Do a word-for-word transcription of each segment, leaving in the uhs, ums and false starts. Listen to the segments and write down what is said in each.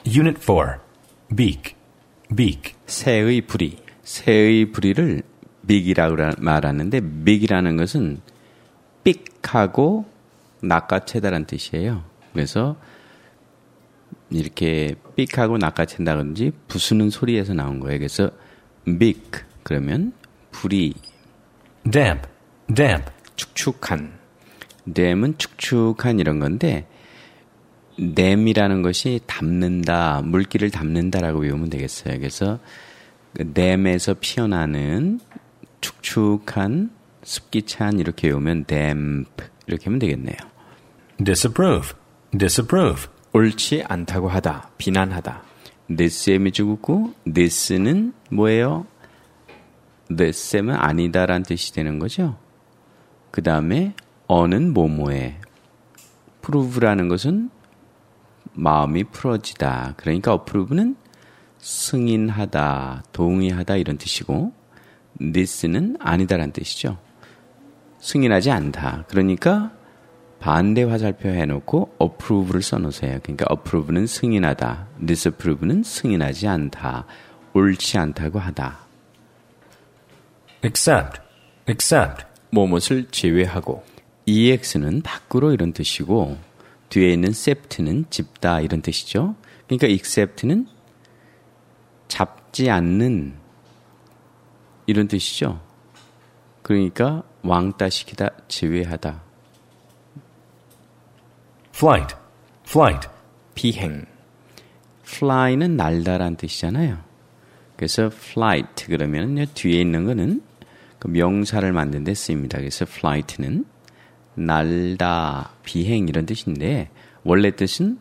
Unit four. Beak. Beak. 새의 부리. 새의 부리를 beak이라고 말하는데 beak이라는 것은 삑하고 낚아채다라는 뜻이에요. 그래서 이렇게 삑하고 낚아챈다든지 부수는 소리에서 나온 거예요. 그래서 beak 그러면 부리. Damp. Damp. 축축한. damp은 축축한 이런 건데 damp이라는 것이 담는다, 물기를 담는다라고 외우면 되겠어요. 그래서 damp에서 피어나는 축축한, 습기 찬 이렇게 외우면 damp 이렇게 하면 되겠네요. Disapprove. Disapprove. 옳지 않다고 하다, 비난하다. this에 미주고 this는 뭐예요? this는 아니다라는 뜻이 되는 거죠. 그 다음에 어는 뭐뭐에. prove라는 것은 마음이 풀어지다. 그러니까 approve는 승인하다, 동의하다 이런 뜻이고 this는 아니다라는 뜻이죠. 승인하지 않다. 그러니까 반대 화살표 해놓고 approve를 써놓으세요. 그러니까 approve는 승인하다, disapprove는 승인하지 않다, 옳지 않다고 하다. Accept. Accept. 뭐뭇을 제외하고. ex는 밖으로 이런 뜻이고 뒤에 있는 accept는 집다 이런 뜻이죠. 그러니까 accept는 잡지 않는 이런 뜻이죠. 그러니까 왕따시키다, 제외하다. Flight. Flight. 비행. fly는 날다라는 뜻이잖아요. 그래서 flight 그러면 뒤에 있는 거는 그 명사를 만든 데 쓰입니다. 그래서 flight는 날다, 비행 이런 뜻인데 원래 뜻은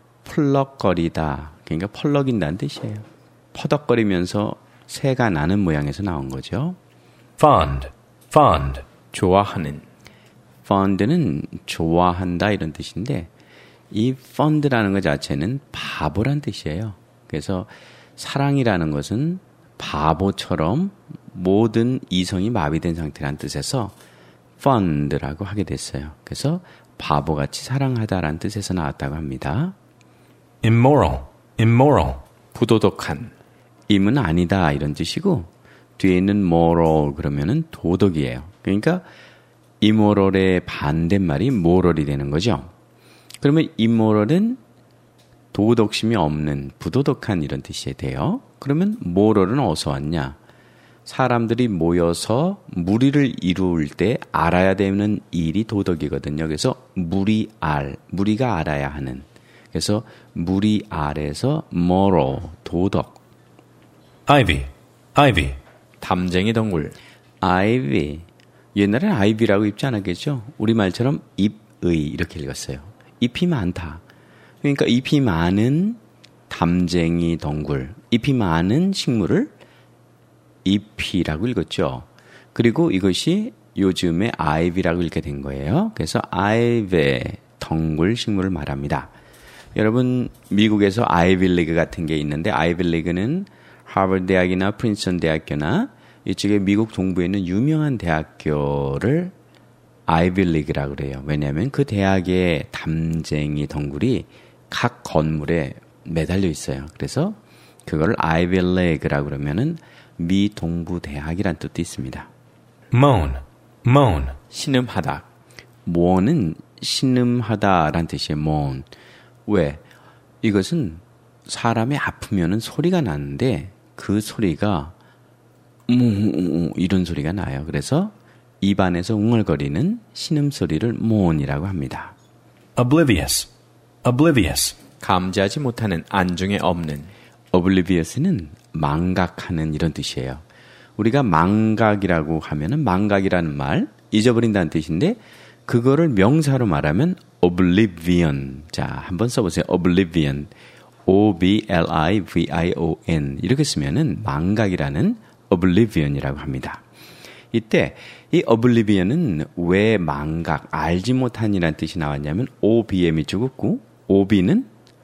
펄럭거리다. 그러니까 펄럭인다는 뜻이에요. 퍼덕거리면서 새가 나는 모양에서 나온 거죠. Fond. Fond. 좋아하는. fond는 좋아한다 이런 뜻인데 이 fond라는 것 자체는 바보란 뜻이에요. 그래서 사랑이라는 것은 바보처럼 모든 이성이 마비된 상태라는 뜻에서 fond라고 하게 됐어요. 그래서 바보같이 사랑하다라는 뜻에서 나왔다고 합니다. Immoral. Immoral. 부도덕한. 임은 아니다 이런 뜻이고 뒤에 있는 moral 그러면은 도덕이에요. 그러니까 immoral의 반대말이 moral이 되는 거죠. 그러면 immoral은 도덕심이 없는, 부도덕한 이런 뜻이 돼요. 그러면 moral은 어디서 왔냐? 사람들이 모여서 무리를 이룰 때 알아야 되는 일이 도덕이거든요. 그래서 무리 알, 무리가 알아야 하는. 그래서 무리 알에서 moral, 도덕. Ivy. Ivy. 담쟁이 덩굴. ivy. 옛날에는 ivy라고 읽지 않았겠죠? 우리말처럼 잎의 이렇게 읽었어요. 잎이 많다. 그러니까 잎이 많은 담쟁이 덩굴. 잎이 많은 식물을 잎이라고 읽었죠. 그리고 이것이 요즘에 ivy라고 읽게 된 거예요. 그래서 ivy, 덩굴 식물을 말합니다. 여러분 미국에서 아이빌리그 같은 게 있는데 아이빌리그는 하버드 대학이나 프린스턴 대학교나 이쪽에 미국 동부에 있는 유명한 대학교를 아이빌리그라고 그래요. 왜냐하면 그 대학의 담쟁이 덩굴이 각 건물에 매달려 있어요. 그래서 그걸 아이빌리그라고 그러면은 미 동부 대학이란 뜻도 있습니다. Moan. Moan. 신음하다. moan은 신음하다란 뜻이에요. moan. 왜? 이것은 사람이 아프면은 소리가 나는데 그 소리가 음, 이런 소리가 나요. 그래서 입안에서 웅얼거리는 신음소리를 moan이라고 합니다. Oblivious. Oblivious. 감지하지 못하는, 안중에 없는. oblivious는 망각하는 이런 뜻이에요. 우리가 망각이라고 하면은 망각이라는 말, 잊어버린다는 뜻인데 그거를 명사로 말하면 oblivion. 자, 한번 써보세요. oblivion. O B L I V I O N. 이렇게 쓰면은 망각이라는 oblivion이라고 합니다. 이때 이 oblivion은 왜 망각, 알지 못한이라는 뜻이 나왔냐면 오비에 밑줄긋고 오비는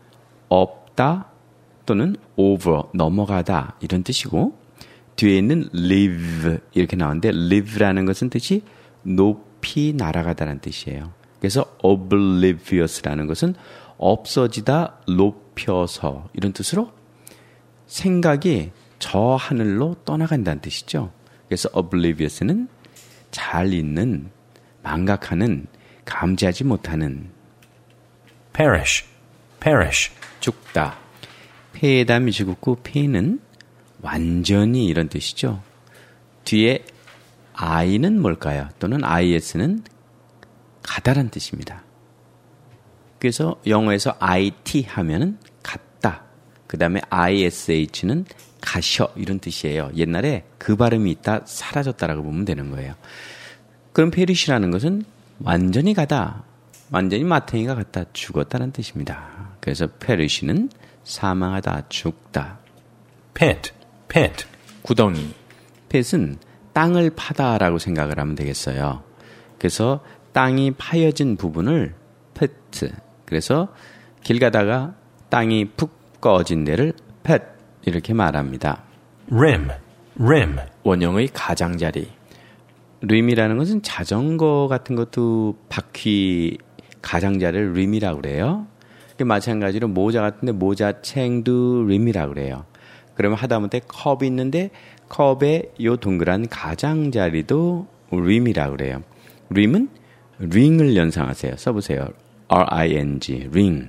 없다 또는 over, 넘어가다 이런 뜻이고 뒤에 있는 live 이렇게 나오는데 live라는 것은 뜻이 높이 날아가다라는 뜻이에요. 그래서 oblivious라는 것은 없어지다, 높이 높여서 이런 뜻으로 생각이 저 하늘로 떠나간다는 뜻이죠. 그래서 oblivious는 잘 잊는, 망각하는, 감지하지 못하는. perish, perish, 죽다. 폐에다 미지 굳고 폐는 완전히 이런 뜻이죠. 뒤에 I는 뭘까요? 또는 아이에스는 가다란 뜻입니다. 그래서 영어에서 아이티 하면은 같다. 그 다음에 아이에스에이치는 가셔 이런 뜻이에요. 옛날에 그 발음이 있다 사라졌다라고 보면 되는 거예요. 그럼 페리시라는 것은 완전히 가다, 완전히 마탱이가 갔다, 죽었다는 뜻입니다. 그래서 페리시는 사망하다, 죽다. pit, pit, 구덩이. 펫은 땅을 파다라고 생각을 하면 되겠어요. 그래서 땅이 파여진 부분을 pit. 그래서 길 가다가 땅이 푹 꺼진 데를 pit 이렇게 말합니다. rim, rim, 원형의 가장자리. 림이라는 것은 자전거 같은 것도 바퀴 가장자리를 림이라고 그래요. 마찬가지로 모자 같은데 모자챙도 림이라고 그래요. 그러면 하다못해 컵이 있는데 컵에 요 동그란 가장자리도 림이라고 그래요. 림은 링을 연상하세요. 써보세요. 알 아이 엔 지, ring.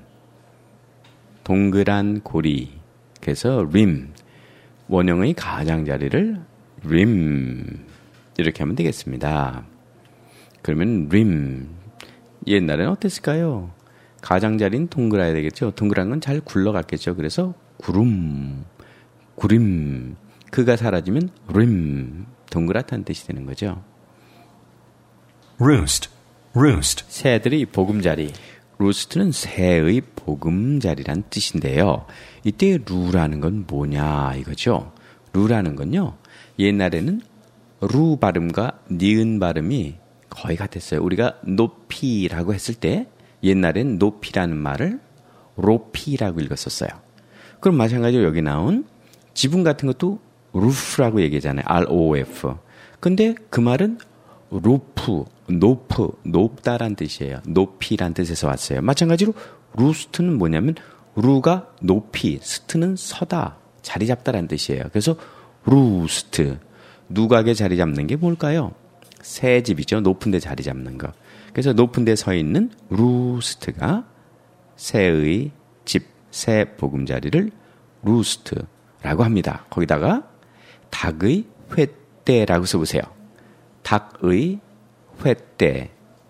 동그란 고리. 그래서 림. 원형의 가장자리를 림. 이렇게 하면 되겠습니다. 그러면 림. 옛날에는 어땠을까요? 가장자리는 동그라야 되겠죠. 동그란 건 잘 굴러갔겠죠. 그래서 구름, 구림. 그가 사라지면 림. 동그랗다는 뜻이 되는 거죠. roost, roost, 새들의 보금자리. 루스트는 새의 보금자리란 뜻인데요. 이때 루라는 건 뭐냐 이거죠. 루라는 건요. 옛날에는 루 발음과 니은 발음이 거의 같았어요. 우리가 높이라고 했을 때 옛날엔 높이라는 말을 로피라고 읽었었어요. 그럼 마찬가지로 여기 나온 지붕 같은 것도 루프라고 얘기하잖아요. 알 오 에프. 근데 그 말은 루프, 노프, 높다란 뜻이에요. 높이란 뜻에서 왔어요. 마찬가지로 루스트는 뭐냐면 루가 높이, 스트는 서다, 자리 잡다란 뜻이에요. 그래서 루스트, 누각에 자리 잡는 게 뭘까요? 새 집이죠. 높은 데 자리 잡는 거. 그래서 높은 데 서 있는 루스트가 새의 집, 새 보금자리를 루스트라고 합니다. 거기다가 닭의 횟대라고 써보세요. 닭의 횟대.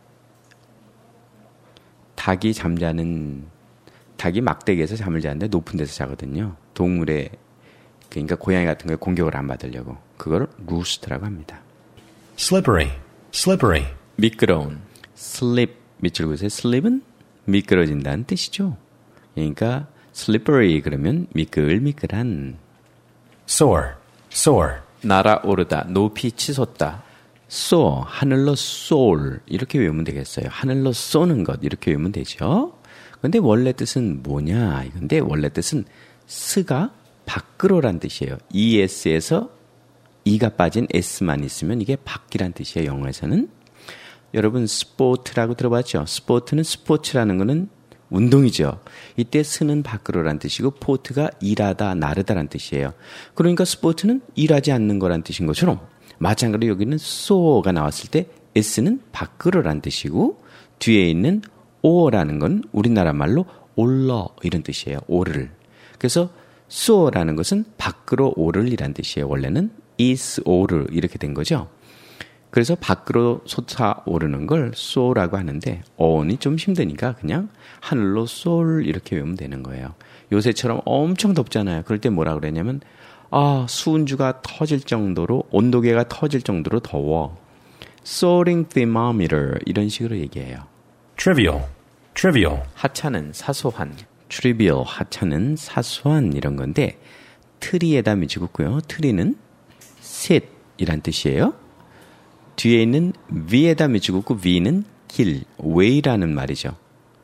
닭이 잠자는, 닭이 막대기에서 잠을 자는데 높은 데서 자거든요. 동물의, 그러니까 고양이 같은 거에 공격을 안 받으려고. 그걸 루스트라고 합니다. slippery, slippery, 미끄러운. slip, 밑줄 그으세요. slip은 미끄러진다는 뜻이죠. 그러니까 slippery 그러면 미끌미끌한. soar, soar, 날아오르다. 높이 치솟다. soar, 하늘로 soar 이렇게 외우면 되겠어요. 하늘로 쏘는 것 이렇게 외우면 되죠. 근데 원래 뜻은 뭐냐 이건데 원래 뜻은 스가 밖으로란 뜻이에요. es에서 e가 빠진 s만 있으면 이게 밖이란 뜻이에요. 영어에서는. 여러분 스포츠라고 들어봤죠? 스포츠는 스포츠라는 거는 운동이죠. 이때 스는 밖으로란 뜻이고 포트가 일하다, 나르다란 뜻이에요. 그러니까 스포츠는 일하지 않는 거란 뜻인 것처럼 마찬가지로 여기는 so가 나왔을 때 s는 밖으로란 뜻이고 뒤에 있는 o라는 건 우리나라 말로 올러 이런 뜻이에요. 오를. 그래서 so라는 것은 밖으로 오를이란 뜻이에요. 원래는 is 오를 이렇게 된 거죠. 그래서 밖으로 솟아오르는 걸 so라고 하는데 어원이 좀 힘드니까 그냥 하늘로 soar 이렇게 외우면 되는 거예요. 요새처럼 엄청 덥잖아요. 그럴 때 뭐라 그러냐면 아 수은주가 터질 정도로 온도계가 터질 정도로 더워. soaring thermometer 이런 식으로 얘기해요. trivial, trivial, 하찮은, 사소한. trivial 하찮은 사소한 이런 건데 트리에다 미치 굳고요. 트리는 sit 이란 뜻이에요. 뒤에 있는 위에다 미치 굳고 위는 길, way라는 말이죠.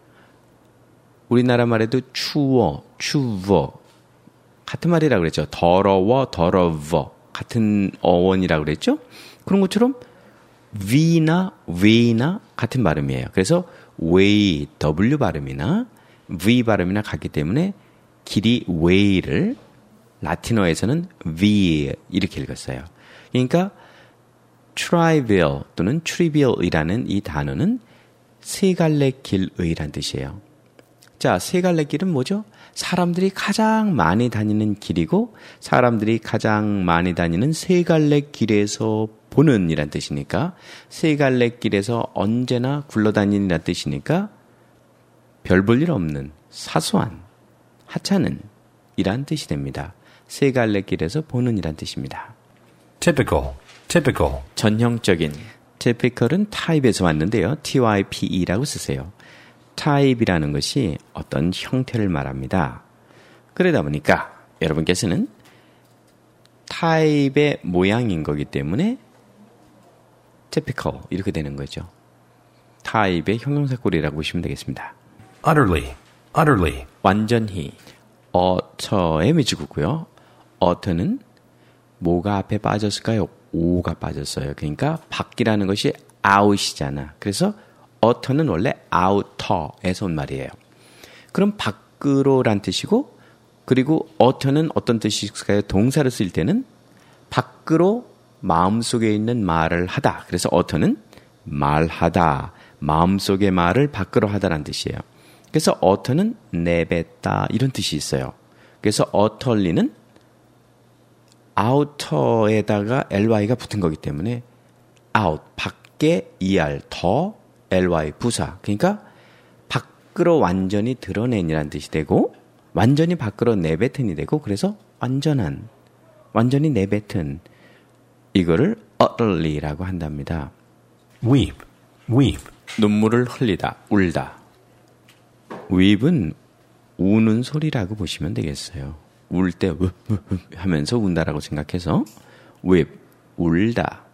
우리나라 말에도 추워, 추워 같은 말이라고 그랬죠. 더러워, 더러워 같은 어원이라고 그랬죠. 그런 것처럼 위나 way나 같은 발음이에요. 그래서 way, W 발음이나 V 발음이나 같기 때문에 길이 way를 라틴어에서는 v 이렇게 읽었어요. 그러니까 trivial 또는 trivial이라는 이 단어는 세 갈래 길의란 뜻이에요. 자, 세 갈래 길은 뭐죠? 사람들이 가장 많이 다니는 길이고 사람들이 가장 많이 다니는 세 갈래 길에서 보는 이란 뜻이니까 세 갈래 길에서 언제나 굴러다니는 뜻이니까 별 볼 일 없는 사소한 하찮은 이란 뜻이 됩니다. 세 갈래 길에서 보는 이란 뜻입니다. typical, typical, 전형적인, typical은 type에서 왔는데요. type라고 쓰세요. type이라는 것이 어떤 형태를 말합니다. 그러다 보니까 여러분께서는 type의 모양인 거기 때문에 typical 이렇게 되는 거죠. type의 형용사꼴이라고 보시면 되겠습니다. utterly, utterly, 완전히, utter의 미지구고요. utter는 뭐가 앞에 빠졌을까요? 오가 빠졌어요. 그러니까 밖이라는 것이 out이잖아. 그래서 utter는 원래 outer에서 온 말이에요. 그럼 밖으로란 뜻이고 그리고 utter는 어떤 뜻이 있을까요? 동사를 쓸 때는 밖으로 마음속에 있는 말을 하다. 그래서 utter는 말하다. 마음속의 말을 밖으로 하다라는 뜻이에요. 그래서 utter는 내뱉다 이런 뜻이 있어요. 그래서 utterly는 outer에다가 ly가 붙은 거기 때문에 out, 밖에 er, 더 ly, 부사. 그러니까 밖으로 완전히 드러낸이라는 뜻이 되고 완전히 밖으로 내뱉은이 되고 그래서 완전한, 완전히 내뱉은 이거를 utterly라고 한답니다. weep, weep, 눈물을 흘리다, 울다. weep은 우는 소리라고 보시면 되겠어요. 울 때 하면서 운다라고 생각해서 weep, 울다.